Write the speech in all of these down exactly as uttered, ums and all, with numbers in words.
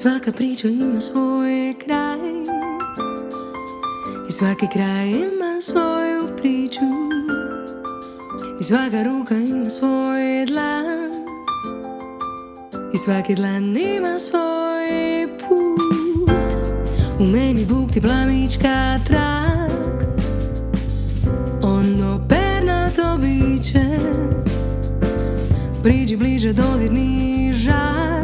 svaka priča ima svoj kraj, i svaki kraj ima svoju priču, i svaka ruka ima svoj dlan, i svaki dlan ima svoj put. U meni bukti plamička trak, ono pernato biće, priđi bliže, dodirni žar,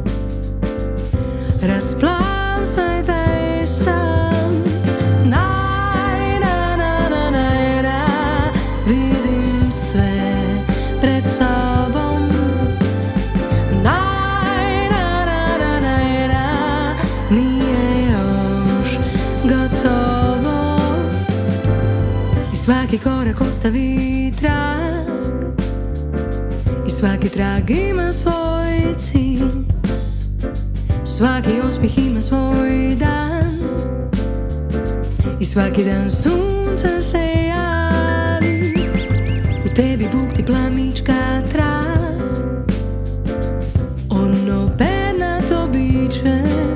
rasplamsaj taj san. Naj, na, na, na, naj, na, vidim sve pred sobom. Naj, na, na, na, naj, na, nije još gotovo. I svaki korak ostavi trag, i svaki trag ima svoj cilj, svaki osmih ima svoj dan, i svaki dan sunce se javi. U tebi bukti plamička trak, ono pernato biće,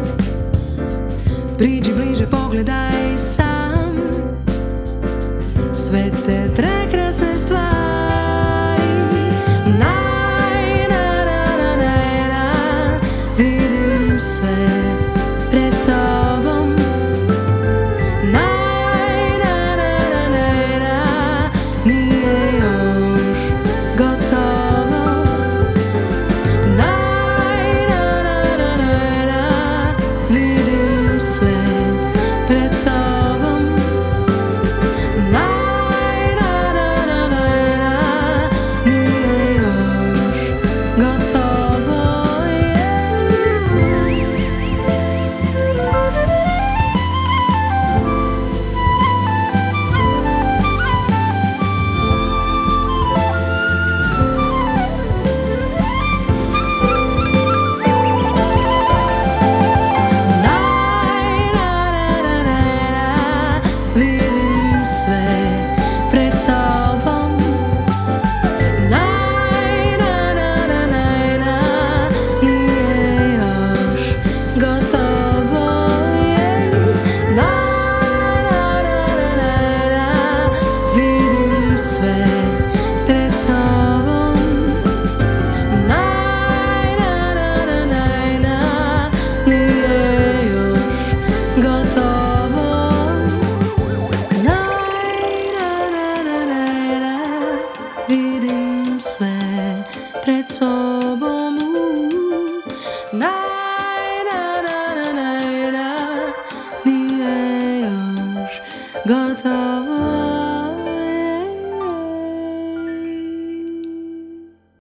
priđi bliže, pogledaj sam sve te prekrasne stvari. Naj, na, na, na, naj, na, vidim sve pred sobom. Naj, na, na, na, naj, na, nije još gotovo. Naj, na, na, na, naj, na, vidim sve pred sobom. Naj, na, na, na, naj, na, nije još gotovo. Vidim sve pred sobom. Naj, na, na, na, naj, na, nije još gotovo. Naj, na, na, na, naj, na, vidim sve pred sobom. Naj, na, na, na, naj, na, nije još gotovo. Vidim sve pred sobom. Naj, na, na, na, naj, na, nije još gotovo.